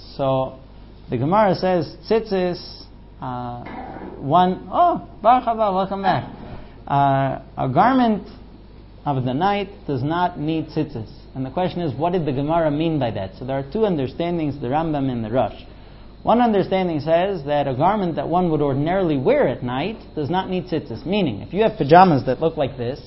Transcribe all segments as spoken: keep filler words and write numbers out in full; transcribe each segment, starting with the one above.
So the Gemara says tzitzis. Uh, one oh Baruch haba, welcome back. Uh, a garment of the night does not need tzitzis, and the question is, what did the Gemara mean by that? So there are two understandings: the Rambam and the Rosh. One understanding says that a garment that one would ordinarily wear at night does not need tzitzis. Meaning, if you have pajamas that look like this,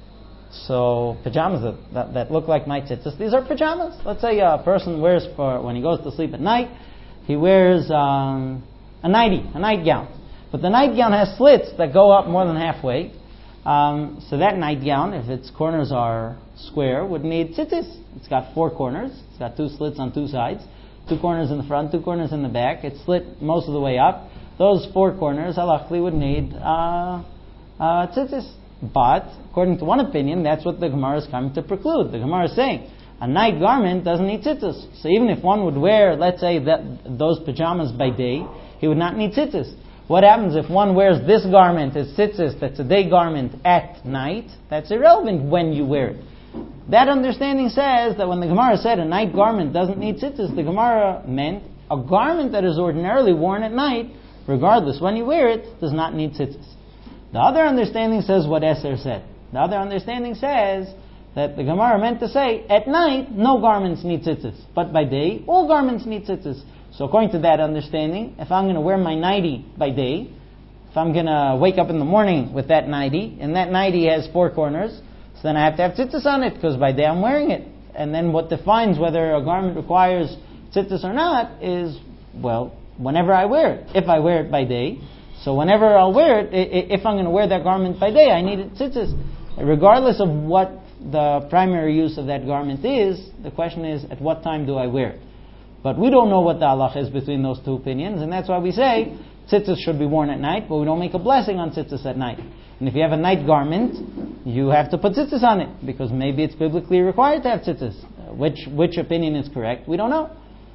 so pajamas that, that, that look like my tzitzis, these are pajamas. Let's say a person wears for when he goes to sleep at night, he wears um, a nightie, a nightgown. But the nightgown has slits that go up more than halfway. Um, so that nightgown, if its corners are square, would need tzitzis. It's got four corners. It's got two slits on two sides. Two corners in the front, two corners in the back. It's slit most of the way up. Those four corners, halachically, would need uh, uh, tzitzis. But, according to one opinion, that's what the Gemara is coming to preclude. The Gemara is saying a night garment doesn't need tzitzis. So even if one would wear, let's say, that those pajamas by day, he would not need tzitzis. What happens if one wears this garment as tzitzis, that's a day garment, at night? That's irrelevant when you wear it. That understanding says that when the Gemara said a night garment doesn't need tzitzis, the Gemara meant a garment that is ordinarily worn at night, regardless when you wear it, does not need tzitzis. The other understanding says what Esther said. The other understanding says that the Gemara meant to say, at night, no garments need tzitzis, but by day, all garments need tzitzis. So according to that understanding, if I'm going to wear my nightie by day, if I'm going to wake up in the morning with that nightie, and that nightie has four corners, so then I have to have tzitzis on it, because by day I'm wearing it. And then what defines whether a garment requires tzitzis or not is, well, whenever I wear it. If I wear it by day, so whenever I'll wear it, if I'm going to wear that garment by day, I need it tzitzis. Regardless of what the primary use of that garment is, the question is, at what time do I wear it? But we don't know what the halach is between those two opinions, and that's why we say tzitzis should be worn at night, but we don't make a blessing on tzitzis at night. And if you have a night garment, you have to put tzitzis on it, because maybe it's biblically required to have tzitzis. Which which opinion is correct, we don't know.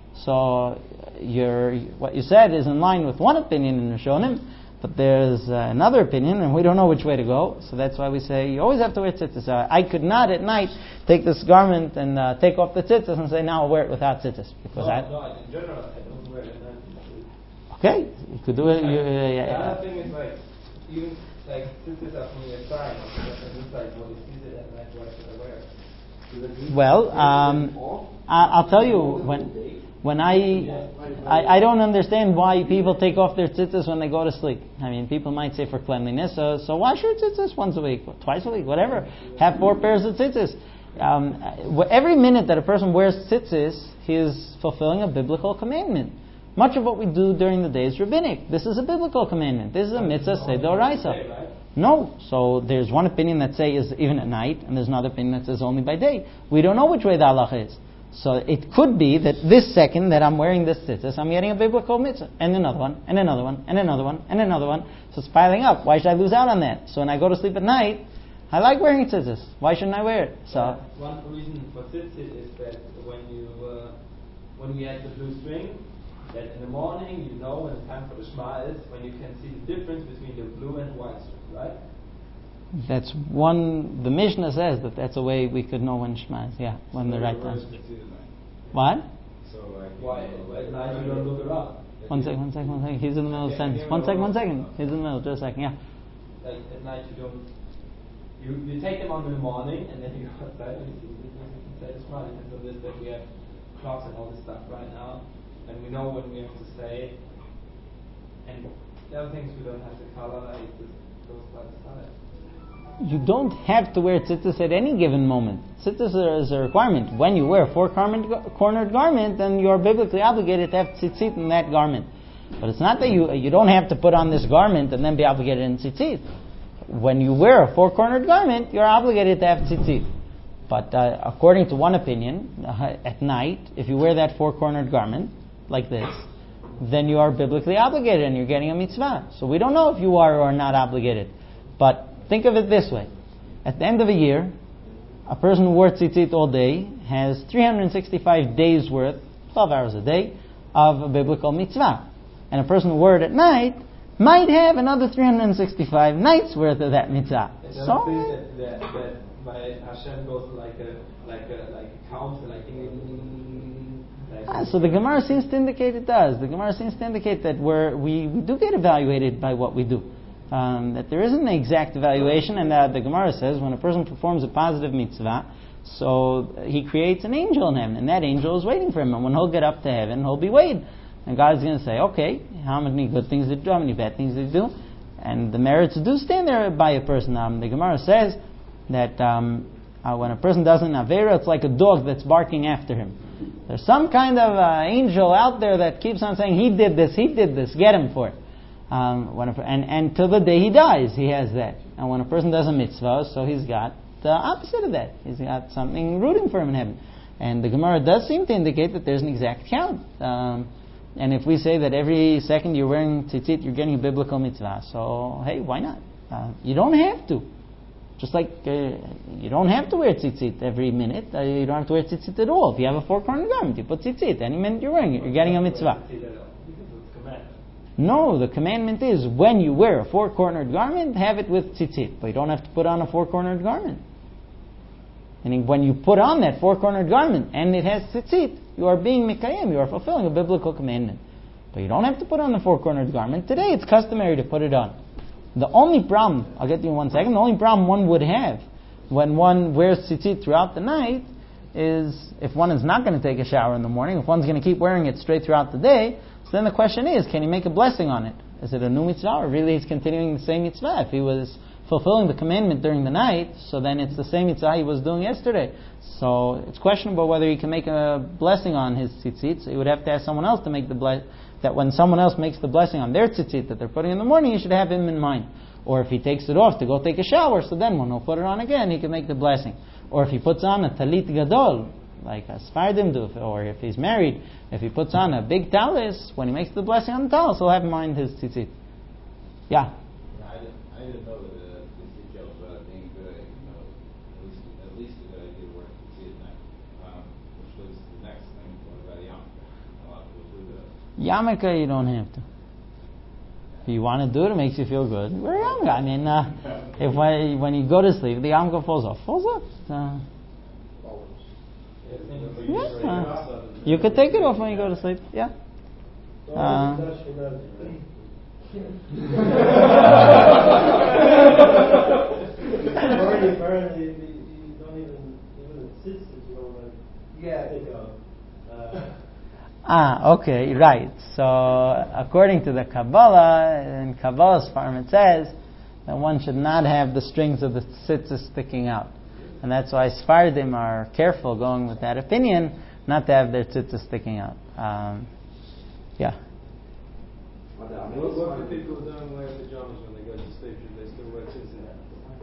So your what you said is in line with one opinion in Rishonim, but there's uh, another opinion, and we don't know which way to go. So that's why we say you always have to wear tzitzis. Uh, I could not at night take this garment and uh, take off the tzitzis and say, now I'll wear it without tzitzis. Because no, I, no, in general, I don't wear it at night. Okay, you could do it. You, uh, yeah, the other thing is, like, even like tzitzis are from your sign, it's like, well, you see it at night, why should I wear it? Well, um, I'll tell you, when when I, I I don't understand why people take off their tzitzis when they go to sleep. I mean, people might say for cleanliness, so so wash your tzitzis once a week, twice a week, whatever. Have four pairs of tzitzis. Um, every minute that a person wears tzitzis, he is fulfilling a biblical commandment. Much of what we do during the day is rabbinic. This is a biblical commandment. This is a mitzvah sedoraisa. No. So there's one opinion that says even at night, and there's another opinion that says only by day. We don't know which way the halacha is. So it could be that this second that I'm wearing this tzitzis, I'm getting a biblical mitzvah, and another one, and another one, and another one, and another one. So it's piling up. Why should I lose out on that? So when I go to sleep at night, I like wearing tzitzis. Why shouldn't I wear it? So yeah, one reason for tzitzis is that when you uh, when we add the blue string, that in the morning you know when the time for the Shema is, when you can see the difference between the blue and white string, right? That's one. The Mishnah says that that's a way we could know when Shema is. Yeah, when so the right time. What? So like, why at night you don't look around? One second, one second, one second. He's in the middle of the sentence. One second, one second. He's in the middle. Just a second. Yeah. Like at night you don't. You you take them on in the morning and then you go outside and you see the difference inside the Shema. Because of this that we have clocks and all this stuff right now, and we know when we have to say. And the other things we don't have the color. It just goes by the side. You don't have to wear tzitzis at any given moment. Tzitzis is a requirement. When you wear a four-cornered garment, then you are biblically obligated to have tzitzit in that garment. But it's not that you you don't have to put on this garment and then be obligated in tzitzit. When you wear a four-cornered garment, you're obligated to have tzitzit. But uh, according to one opinion, uh, at night, if you wear that four-cornered garment like this, then you are biblically obligated and you're getting a mitzvah. So we don't know if you are or are not obligated. But think of it this way. At the end of a year, a person who wore tzitzit all day has three hundred sixty-five days worth, twelve hours a day, of a biblical mitzvah. And a person who wore it at night might have another three hundred sixty-five nights worth of that mitzvah. I so don't think that, that, that my Hashem goes like a like a like a counter, like Ah, so the Gemara seems to indicate it does. The Gemara seems to indicate that we're, we, we do get evaluated by what we do. Um, that there isn't an exact evaluation, and that the Gemara says when a person performs a positive mitzvah, so he creates an angel in heaven, and that angel is waiting for him. And when he'll get up to heaven, he'll be weighed. And God's going to say, okay, how many good things did you do? How many bad things did you do? And the merits do stand there by a person. Um, the Gemara says that um, uh, when a person does an Avera, it's like a dog that's barking after him. There's some kind of uh, angel out there that keeps on saying, he did this, he did this, get him for it. Um, when a, and, and till the day he dies, he has that. And when a person does a mitzvah, so he's got the opposite of that. He's got something rooting for him in heaven. And the Gemara does seem to indicate that there's an exact count. Um, and if we say that every second you're wearing tzitzit, you're getting a biblical mitzvah. So, hey, why not? Uh, you don't have to. Just like uh, you don't have to wear tzitzit every minute. Uh, you don't have to wear tzitzit at all. If you have a four-cornered garment, you put tzitzit. Any minute you're wearing it, you're getting a mitzvah. No, the commandment is when you wear a four-cornered garment, have it with tzitzit. But you don't have to put on a four-cornered garment. And when you put on that four-cornered garment and it has tzitzit, you are being mikayim, you are fulfilling a biblical commandment. But you don't have to put on the four-cornered garment. Today it's customary to put it on. The only problem, I'll get to you in one second, the only problem one would have when one wears tzitzit throughout the night is if one is not going to take a shower in the morning, if one's going to keep wearing it straight throughout the day, so then the question is, can he make a blessing on it? Is it a new mitzvah, or really he's continuing the same mitzvah? If he was fulfilling the commandment during the night, so then it's the same mitzvah he was doing yesterday. So it's questionable whether he can make a blessing on his tzitzit. So he would have to ask someone else to make the blessing. That when someone else makes the blessing on their tzitzit that they're putting in the morning, you should have him in mind. Or if he takes it off to go take a shower, so then when he'll put it on again, he can make the blessing. Or if he puts on a talit gadol, like a Sfardim do, or if he's married, if he puts on a big talis, when he makes the blessing on the talis, he'll have in mind his tzitzit. Yeah? Yeah, I didn't, I didn't know that the tzitzit gels were being good, you know, at least, at least a good idea to wear tzitzit at night. Um, which leads to the next thing, what about yarmulke? A lot of people do that. Yarmulke, you don't have to. If you want to do it, it makes you feel good. Wear yarmulke. I mean, uh, if when, when you go to sleep, the yarmulke falls off. Falls off. Uh, yeah. You could take it off when you go to sleep. Yeah. Uh, Ah, okay, right. So, according to the Kabbalah, in Kabbalah's farm, it says that one should not have the strings of the tzitzis sticking out. And that's why Sfardim are careful going with that opinion, not to have their tzitzis sticking out. Um, yeah. What, what do people who don't wear pajamas when they go to sleep? Should they still wear tzitzit?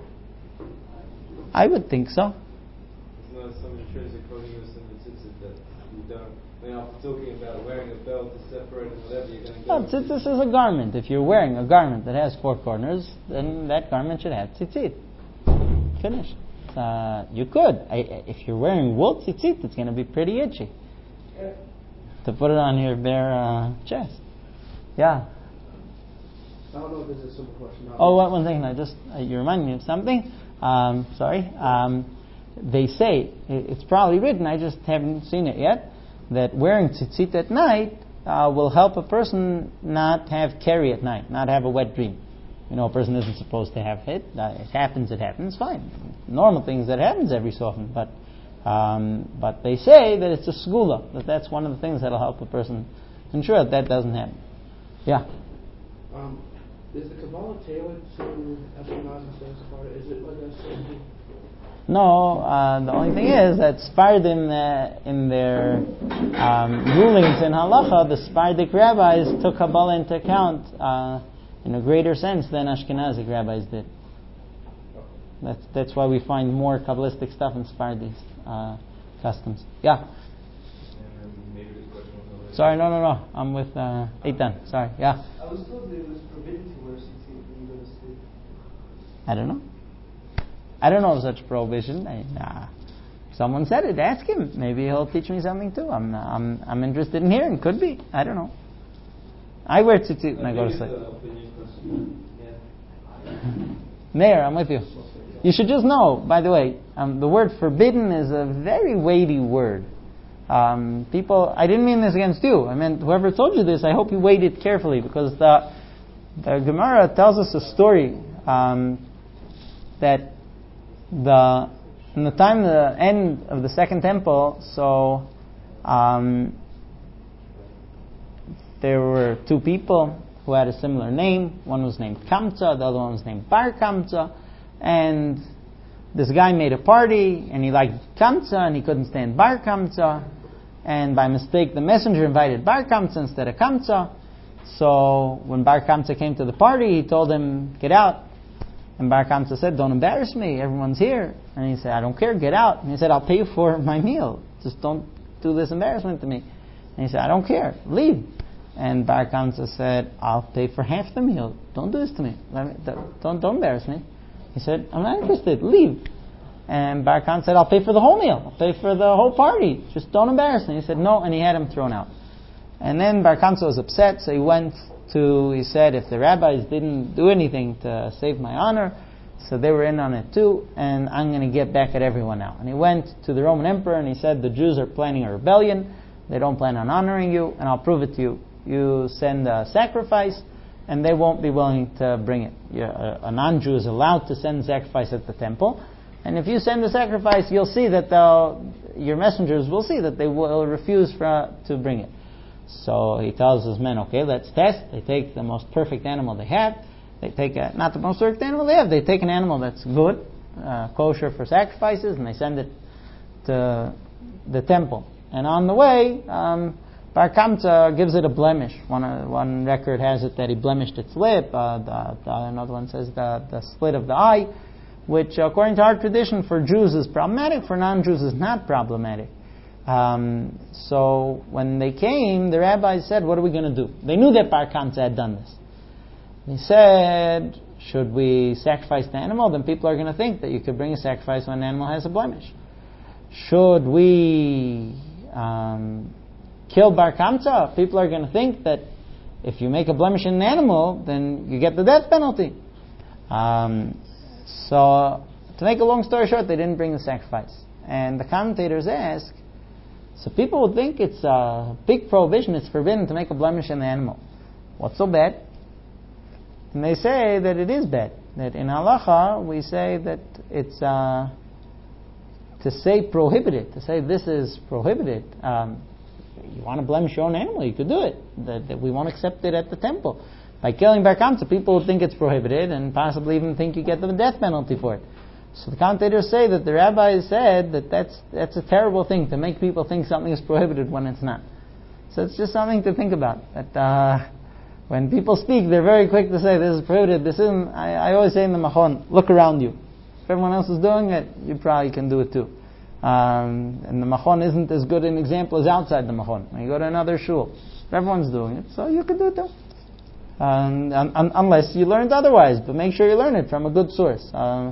I would think so. It's not some intrinsic holiness in the tzitzit that you don't. We're not talking about wearing a belt to separate and whatever you're going to go. No, tzitzis is a garment. If you're wearing a garment that has four corners, then that garment should have tzitzit. Finished. Uh, you could. I, if you're wearing wool tzitzit, it's going to be pretty itchy. Yeah. To put it on your bare uh, chest. Yeah. I don't know if this is a simple question. Oh, one, one second. I just uh, you remind me of something. Um, sorry. Um, they say it, it's probably written. I just haven't seen it yet. That wearing tzitzit at night uh, will help a person not have carry at night, not have a wet dream. You know, a person isn't supposed to have it. Uh, it happens, it happens, fine. Normal things that happens every so often. But um, but they say that it's a segula, that that's one of the things that will help a person ensure that that doesn't happen. Yeah? Um, is the Kabbalah tailored to Ashkenaz instead of Sephardi? Is it like a certain... No, uh, the only thing is that Sfardim, uh, in their um, rulings in Halacha, the Sephardic rabbis took Kabbalah into account uh, in a greater sense than Ashkenazic rabbis did. That's that's why we find more Kabbalistic stuff in Sephardi's uh, customs. Yeah? Sorry, no, no, no. I'm with uh, Eitan. Sorry, yeah? I was told that it was forbidden to wear tzitzit when you go to sleep. I don't know. I don't know of such prohibition. I, nah. Someone said it. Ask him. Maybe he'll teach me something too. I'm I'm I'm interested in hearing. Could be. I don't know. I wear tzitzit when I go to sleep. Mayor, I'm with you. You should just know, by the way, um, the word forbidden is a very weighty word. Um, people, I didn't mean this against you. I meant whoever told you this, I hope you weighed it carefully, because the the Gemara tells us a story um, that the in the time the end of the second temple, so um, there were two people who had a similar name. One was named Kamsa, the other one was named Bar Kamsa, and this guy made a party, and he liked Kamsa, and he couldn't stand Bar Kamsa, and by mistake the messenger invited Bar Kamsa instead of Kamsa. So when Bar Kamsa came to the party, he told him, get out. And Bar Kamsa said, don't embarrass me, everyone's here. And he said, I don't care, get out. And he said, I'll pay you for my meal, just don't do this embarrassment to me. And he said, I don't care, leave. And Bar Kamsa said, I'll pay for half the meal, don't do this to me, Let me don't, don't embarrass me. He said, I'm not interested, leave. And Bar Kamsa said, I'll pay for the whole meal, I'll pay for the whole party, just don't embarrass me. He said, no, and he had him thrown out. And then Bar Kamsa was upset, so he went to, he said, if the rabbis didn't do anything to save my honor, so they were in on it too, and I'm going to get back at everyone now. And he went to the Roman emperor and he said, the Jews are planning a rebellion, they don't plan on honoring you, and I'll prove it to you. You send a sacrifice, and they won't be willing to bring it. A, a non-Jew is allowed to send sacrifice at the temple, and if you send a sacrifice, you'll see that they'll, your messengers will see that they will refuse for, to bring it. So he tells his men, okay, let's test. They take the most perfect animal they have. They take a, not the most perfect animal they have, they take an animal that's good, uh, kosher for sacrifices, and they send it to the temple. And on the way, um, Bar Kamsa gives it a blemish. One uh, one record has it that he blemished its lip. Uh, the, the, another one says the, the slit of the eye, which according to our tradition for Jews is problematic, for non-Jews is not problematic. Um, so when they came, the rabbis said, what are we going to do? They knew that Bar Kamsa had done this. He said, should we sacrifice the animal? Then people are going to think that you could bring a sacrifice when an animal has a blemish. Should we um, kill Bar Kamsa? People are going to think that if you make a blemish in an animal, then you get the death penalty. Um, so, to make a long story short, they didn't bring the sacrifice. And the commentators ask, so people would think it's a big prohibition, it's forbidden to make a blemish in the animal. What's so bad? And they say that it is bad. That in halacha, we say that it's uh, to say prohibited, to say this is prohibited. Um, you want to blemish your own animal, you could do it. That, that we won't accept it at the temple. By killing Bar Kamsa, people would think it's prohibited and possibly even think you get the death penalty for it. So the commentators say that the rabbis said that that's, that's a terrible thing, to make people think something is prohibited when it's not. So it's just something to think about. That uh, when people speak, they're very quick to say this is prohibited, this isn't. I, I always say in the Machon, look around you. If everyone else is doing it, you probably can do it too. Um, and the Machon isn't as good an example as outside the Machon. When you go to another shul, everyone's doing it, so you can do it too. Um, un- un- unless you learned otherwise, but make sure you learn it from a good source. Uh,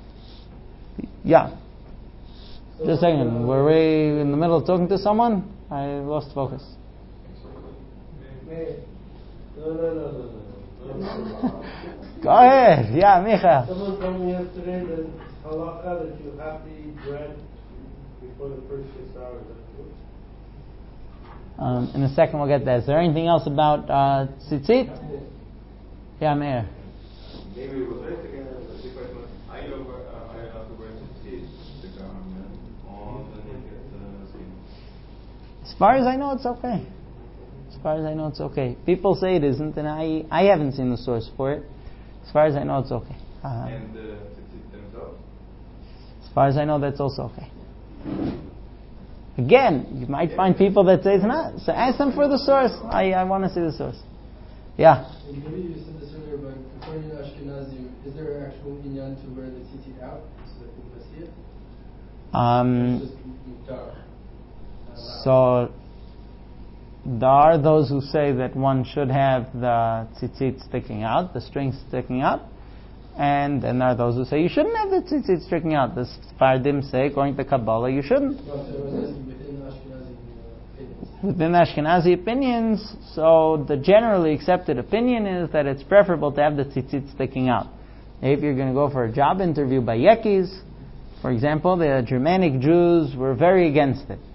yeah. So Just a second. uh, Were we in the middle of talking to someone? I lost focus. May- No, no, no, no, no. no. Go ahead. Yeah, Micha. Someone told me yesterday that halakha that you have to eat bread before the first six hours. That's true. Um, in a second we'll get there. Is there anything else about uh, tzitzit? Yeah, Meir. Maybe it was right again. The question was, I know where I have to wear tzitzit, the garment, on the naked skin. As far as I know, it's okay. As far as I know, it's okay. People say it isn't, and I, I haven't seen the source for it. As far as I know, it's okay. Uh, And the tzitzit themselves? as far as I know, that's also okay. Again, you might find people that say it's not. So ask them for the source. I, I want to see the source. Yeah. And maybe you said this earlier, but according to Ashkenazim, is there an actual inyan to wear the tzitzit out so that people can see it? Um, It's just mutar, not allowed. so there are those who say that one should have the tzitzit sticking out, the strings sticking out. And then there are those who say you shouldn't have the tzitzit sticking out. The Sephardim say, according to Kabbalah, you shouldn't. No, so I was asking within Ashkenazim uh, opinions. Within Ashkenazi opinions, so the generally accepted opinion is that it's preferable to have the tzitzit sticking out. If you're going to go for a job interview by Yekis, for example, the Germanic Jews were very against it.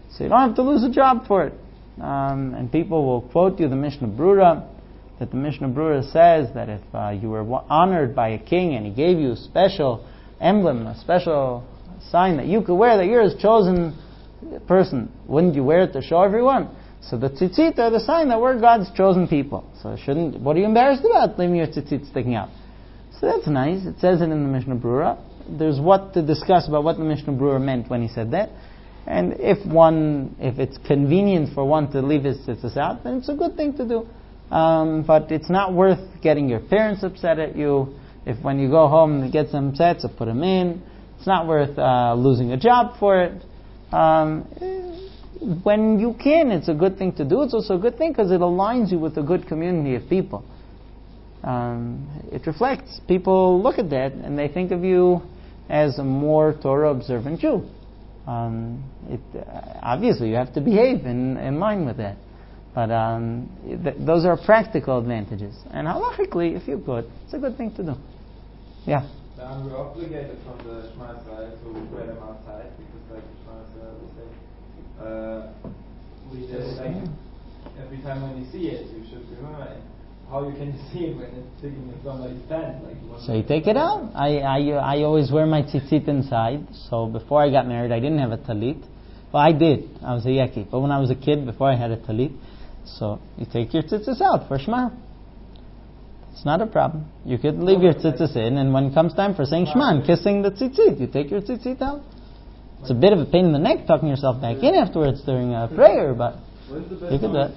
So you don't have to lose a job for it. Um, and people will quote you the Mishnah Brura, that the Mishnah Brura says that if uh, you were honored by a king and he gave you a special emblem, a special sign that you could wear, that you're his chosen person, wouldn't you wear it to show everyone? So the tzitzit are the sign that we're God's chosen people. So shouldn't, what are you embarrassed about, leaving your tzitzit sticking out? So that's nice. It says it in the Mishnah Brura. There's what to discuss about what the Mishnah Brura meant when he said that. And if one, if it's convenient for one to leave his tzitzis out, then it's a good thing to do. Um, but it's not worth getting your parents upset at you. If when you go home and get some upset, so put them in. It's not worth uh, losing a job for it. Um, when you can, it's a good thing to do. It's also a good thing because it aligns you with a good community of people. Um, it reflects. People look at that and they think of you as a more Torah observant Jew. Um, it, uh, obviously, you have to behave in, in line with that. But um, th- those are practical advantages. And halachically, if you could, it's a good thing to do. Yeah? Now we're obligated from the Shema Israel to wear them outside because, like Shema Israel will say, uh, we just, like, every time when you see it, you should remember it. How you can see it when it's sticking in somebody's pants. Like so you take it out. I, I, I always wear my tzitzit inside. So before I got married, I didn't have a talit. Well, I did. I was a yeki. But when I was a kid, before I had a talit, so you take your tzitzis out for Shema. It's not a problem. You could leave your tzitzis in, and when it comes time for saying Shema and kissing the tzitzit, you take your tzitzit out. It's a bit of a pain in the neck tucking yourself back in afterwards during a prayer, but you could do it.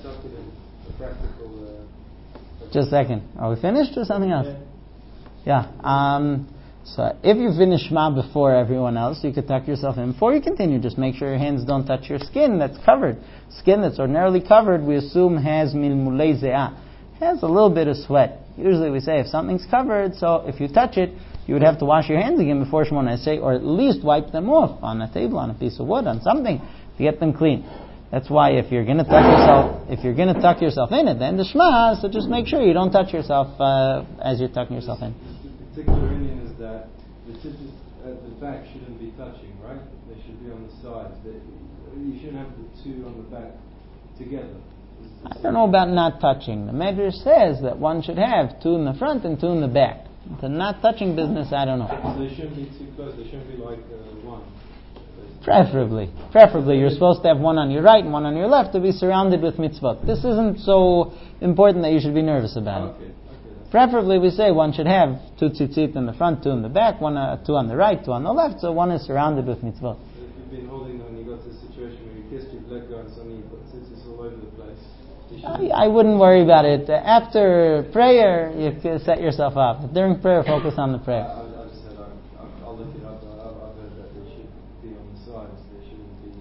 Just a second. Are we finished or something else? Yeah. Um, so if you finish Shema before everyone else, you could tuck yourself in. Before you continue, just make sure your hands don't touch your skin that's covered. Skin that's ordinarily covered, we assume has milmulei ze'ah. Has a little bit of sweat. Usually we say if something's covered, so if you touch it, you would have to wash your hands again before Shemona Esrei, or at least wipe them off on a table, on a piece of wood, on something to get them clean. That's why if you're going to tuck yourself, if you're going to tuck yourself in at the end of Shema, so just make sure you don't touch yourself uh, as you're tucking yourself in. The particular opinion is that the tzitzis at the back shouldn't be touching, right? They should be on the sides. They, you shouldn't have the two on the back together. I don't know about not touching. The Medrash says that one should have two in the front and two in the back. The not touching business, I don't know. So they shouldn't be too close. They shouldn't be like uh, one. Preferably. Preferably, you're supposed to have one on your right and one on your left to be surrounded with mitzvot. This isn't so important that you should be nervous about Okay. it. Okay. Preferably, we say one should have two tzitzit in the front, two in the back, one, uh, two on the right, two on the left, so one is surrounded with mitzvot. If you've been holding them and you got to a situation where you kissed, you've let go and suddenly you've got tzitzis all over the place. I, I wouldn't worry about it. After prayer, you can set yourself up. During prayer, focus on the prayer. I, I just said I'll, I'll look it up. I've, I've heard that they should be on the sides. They shouldn't be.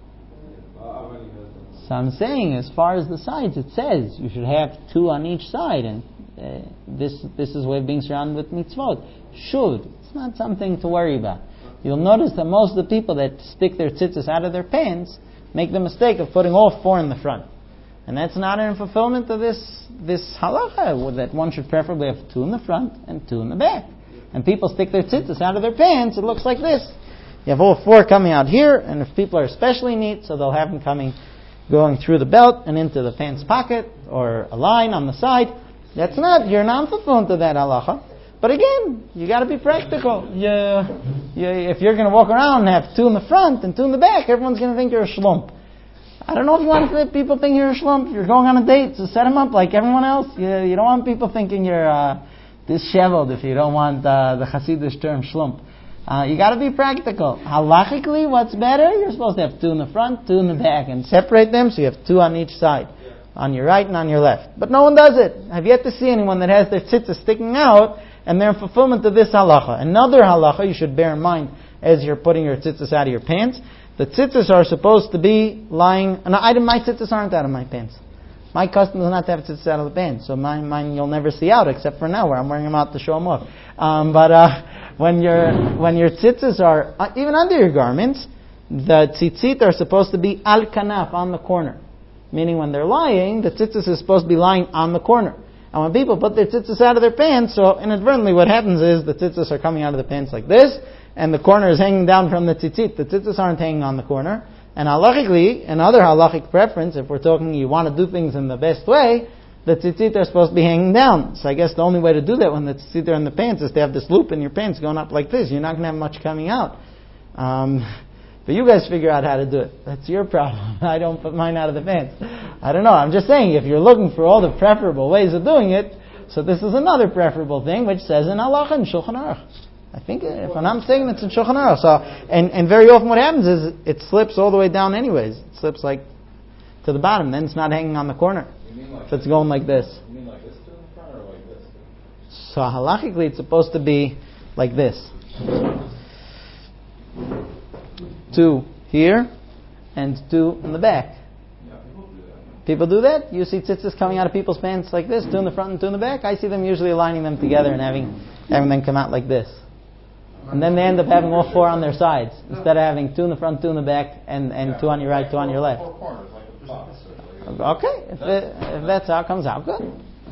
Yeah, I've only heard that. So I'm saying, as far as the sides, it says you should have two on each side, and uh, this this is way of being surrounded with mitzvot. Should. It's not something to worry about. You'll notice that most of the people that stick their tzitzis out of their pants make the mistake of putting all four in the front. And that's not in fulfillment of this this halacha, that one should preferably have two in the front and two in the back. And people stick their tzitzis out of their pants, it looks like this. You have all four coming out here, and if people are especially neat, so they'll have them coming, going through the belt and into the pants pocket, or a line on the side. That's not, you're not fulfillment of that halacha. But again, you got to be practical. You, you, if you're going to walk around and have two in the front and two in the back, everyone's going to think you're a shlump. I don't know if you want to, people think you're a shlump. You're going on a date, so set them up like everyone else. You, you don't want people thinking you're uh, disheveled if you don't want uh, the Hasidic term shlump. Uh, you got to be practical. Halachically, what's better? You're supposed to have two in the front, two in the back, and separate them so you have two on each side, on your right and on your left. But no one does it. I've yet to see anyone that has their tzitzis sticking out and they're in fulfillment of this halacha. Another halacha you should bear in mind as you're putting your tzitzis out of your pants. The tzitzis are supposed to be lying. And I, my tzitzis aren't out of my pants. My custom is not to have tzitzis out of the pants. So mine, mine you'll never see out, except for now where I'm wearing them out to show them off. Um, but uh, when your when your tzitzis are uh, even under your garments, the tzitzit are supposed to be al kanaf, on the corner. Meaning when they're lying, the tzitzis is supposed to be lying on the corner. And when people put their tzitzis out of their pants, so inadvertently what happens is the tzitzis are coming out of the pants like this, and the corner is hanging down from the tzitzit. The tzitzis aren't hanging on the corner. And halachically, another halachic preference, if we're talking you want to do things in the best way, the tzitzit are supposed to be hanging down. So I guess the only way to do that when the tzitzit are in the pants is to have this loop in your pants going up like this. You're not going to have much coming out. Um, but you guys figure out how to do it. That's your problem. I don't put mine out of the pants. I don't know. I'm just saying, if you're looking for all the preferable ways of doing it, so this is another preferable thing which says in halacha and Shulchan Aruch. I think if I'm saying it's in Shulchan Aruch. So, and, and very often what happens is it slips all the way down anyways. It slips like to the bottom. Then it's not hanging on the corner. Like if it's going like this. You mean like this to the front or like this? So halachically it's supposed to be like this. Two here and two in the back. Yeah, people do that. People do that? You see tzitzis coming out of people's pants like this, two in the front and two in the back? I see them usually aligning them together and having having them come out like this. And then they end up having all four on their sides, instead of having two in the front, two in the back, and, and Yeah, two on your right, two on your left. Four corners, like a box. Okay, if, it, if that's how it comes out, good.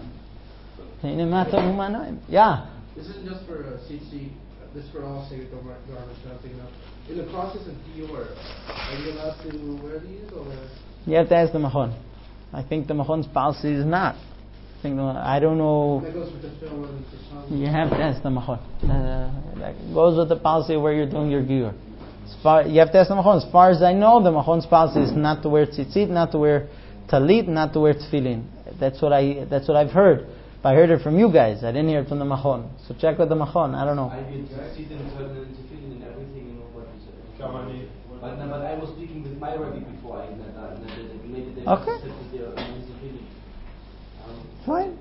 Yeah. This isn't just for uh, C C, this is for all sacred garments that I'm thinking of. In the process of Dior, are you allowed to wear these or? You have to ask the Machon. I think the Machon's policy is not. I think the, I don't know. That goes with the film and the song. You have to ask the Machon. Uh, that goes with the policy of where you're doing your giur. As far, you have to ask the Machon. As far as I know, the Machon's policy is not to wear tzitzit, not to wear talit, not to wear tefillin. That's what I. That's what I've heard. But I heard it from you guys. I didn't hear it from the Machon. So check with the Machon. I don't know. I did tzitzit and tefillin and everything, you know what you said. But, no, but I was speaking with my rabbi before. I that, that, that maybe they okay. said that they are tefillin. Um, Fine.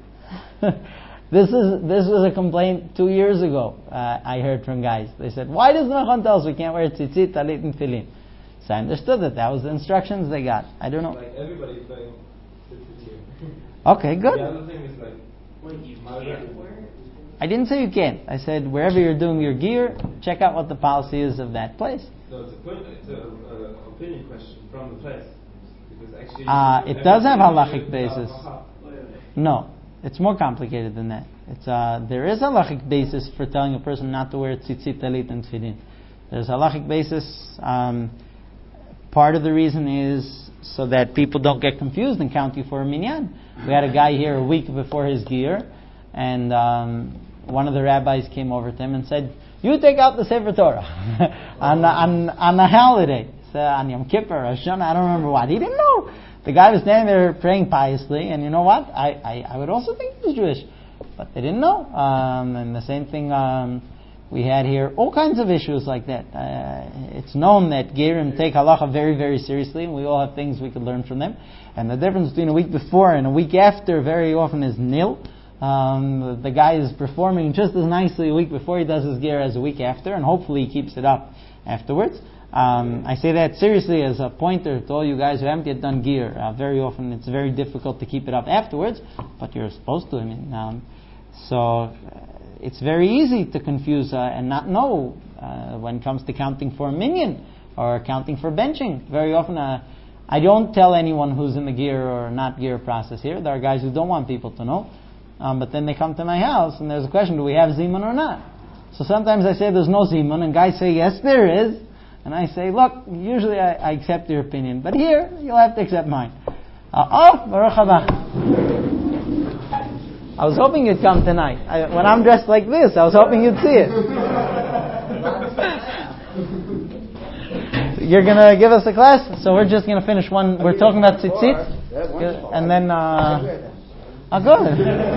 This is this was a complaint two years ago. Uh, I heard from guys. They said, "Why does the Machon tell us we can't wear tzitzit, talit, and tefillin?" So I understood that that was the instructions they got. I don't know. Like everybody's doing tzitzit here. Okay, good. The other thing is like, when you can't wear it. I didn't say you can't. I said wherever you're doing your gear, check out what the policy is of that place. so it's a point, it's a uh, opinion question from the place because actually. Uh, it does have everything halachic is basis. without- No, it's more complicated than that. It's uh, there is a halachic basis for telling a person not to wear tzitzit, talit, and tefillin. There's a halachic basis. Um, part of the reason is so that people don't get confused and count you for a minyan. We had a guy here a week before his gear, and um, one of the rabbis came over to him and said, "You take out the Sefer Torah on on on a holiday, so on Yom Kippur or Shana, I don't remember what." He didn't know. The guy was standing there praying piously, and you know what? I, I, I would also think he was Jewish, but they didn't know. Um, and the same thing um, we had here, all kinds of issues like that. Uh, it's known that Gerim take halacha very, very seriously, and we all have things we could learn from them. And the difference between a week before and a week after very often is nil. Um, the guy is performing just as nicely a week before he does his gear as a week after, and hopefully he keeps it up afterwards. Um, I say that seriously as a pointer to all you guys who haven't yet done gear. Uh, very often it's very difficult to keep it up afterwards, but you're supposed to. I mean, um, so uh, it's very easy to confuse uh, and not know uh, when it comes to counting for a minyan or counting for benching. Very often, uh, I don't tell anyone who's in the gear or not gear process here. There are guys who don't want people to know, um, but then they come to my house and there's a question: do we have zimun or not? So sometimes I say there's no zimun, and guys say yes, there is. And I say, look, usually I, I accept your opinion, but here, you'll have to accept mine. Uh, oh, Baruch haba. I was hoping you'd come tonight. I, when I'm dressed like this, I was hoping you'd see it. You're going to give us a class? So we're just going to finish one. We're talking about tzitzit. And then, uh, oh, good.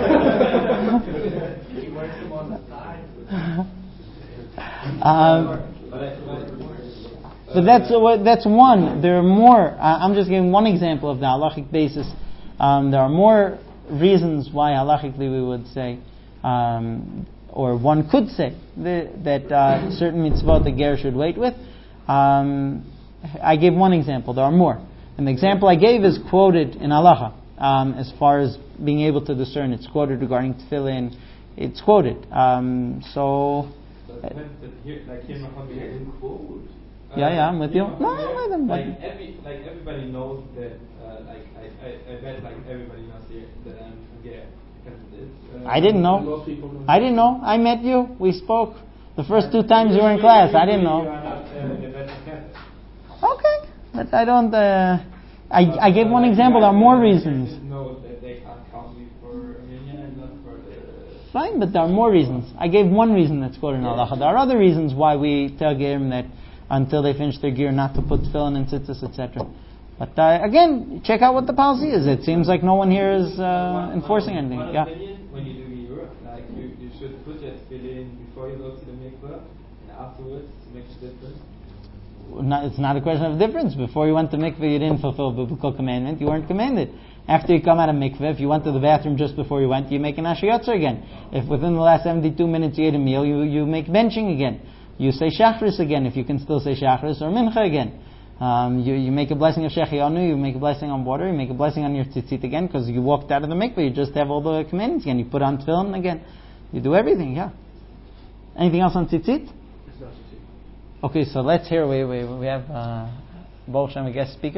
um, But that's uh, that's one. There are more. Uh, I'm just giving one example of the halachic basis. Um, there are more reasons why halachically we would say, um, or one could say, the, that uh, certain mitzvot the ger should wait with. Um, I gave one example. There are more. And the example I gave is quoted in halacha um, as far as being able to discern. It's quoted regarding tefillin. It's quoted. Um, so. So it depends that here, like here, in quote. Yeah, yeah, I'm with you. No, I'm with them. Like every, like everybody knows that. Uh, like I, I, I bet like everybody knows here that I'm from Ger. Uh, I didn't know. I didn't know. I met you. We spoke the first two times you were in class. I didn't know. Okay, But I don't. Uh, I I gave one example. There are more reasons. No, that they can't count me for a million and not for the. Fine, but there are more reasons. I gave one reason that's quoted in halacha. There are other reasons why we tell gerim that until they finish their gear not to put tefillin and tzitzis, et cetera. But uh, again, check out what the policy is. It seems like no one here is uh, one, enforcing one, anything. One yeah. opinion, when you do gear, like you, you should put your tefillin before you go to the mikveh, and afterwards it makes a difference. Not, it's not a question of difference. Before you went to mikveh, you didn't fulfill biblical commandment. You weren't commanded. After you come out of mikveh, if you went to the bathroom just before you went, you make an ashiyotzer again. If within the last seventy-two minutes you ate a meal, you, you make benching again. You say shachris again, if you can still say shachris, or mincha again. Um, you, you make a blessing of shechianu, you make a blessing on water, you make a blessing on your tzitzit again, because you walked out of the mikveh, you just have all the commandments again. You put on tefillin again. You do everything, yeah. Anything else on tzitzit? Okay, so let's hear, we, we, we have, uh, Baruch Hashem, a guest speaker.